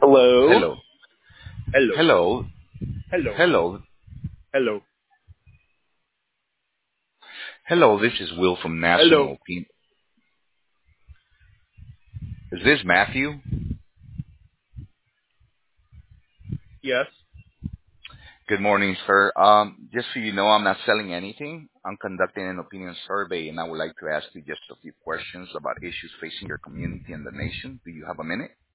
Hello. Hello. Hello. Hello. Hello. Hello. Hello. Hello, this is Will from Hello. National Opinion. Is this Matthew? Yes. Good morning, sir. Just so you know, I'm not selling anything. I'm conducting an opinion survey, and I would like to ask you just a few questions about issues facing your community and the nation. Do you have a minute?